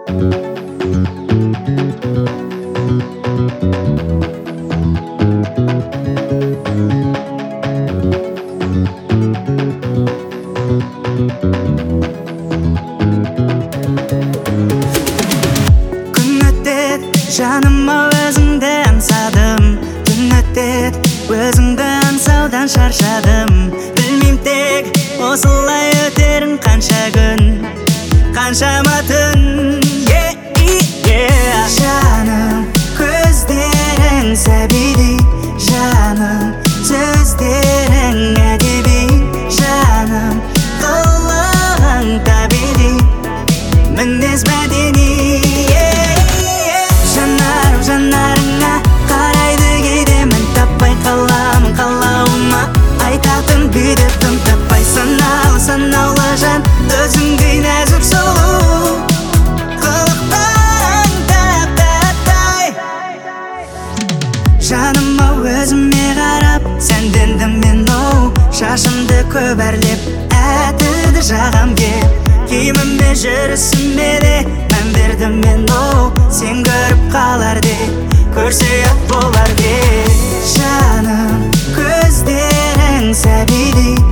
Күн өтеді, жаныма өзіңді аңсадым. Түн өтеді, өзіңді аңсаудан шаршадым. Білмейм тек осылай өтерін қанша күн, қаншама түн. Жаным, көздерің сәбидей, жаным, сөздерің әдеби, жаным, қылығың табиғи, мінез мәдени. Жанарым жанарыңа қарайды кейде, мен таппай қаламын қалауыма, айтатын күйді тым таппай. Санаулы санаулы жан, өзіңдей нәзік сұлу, қылықтарың тәп-тәттай. Жаныма өзіме қарап сәндендім мен, оу, шашымды көп әрлеп, әтірді жағам кеп, киіміме жүрісіме де мән бердім мен, оу, сен көріп қалар де, көрсе-ақ болар де. Жаным, көздерің сәбидей,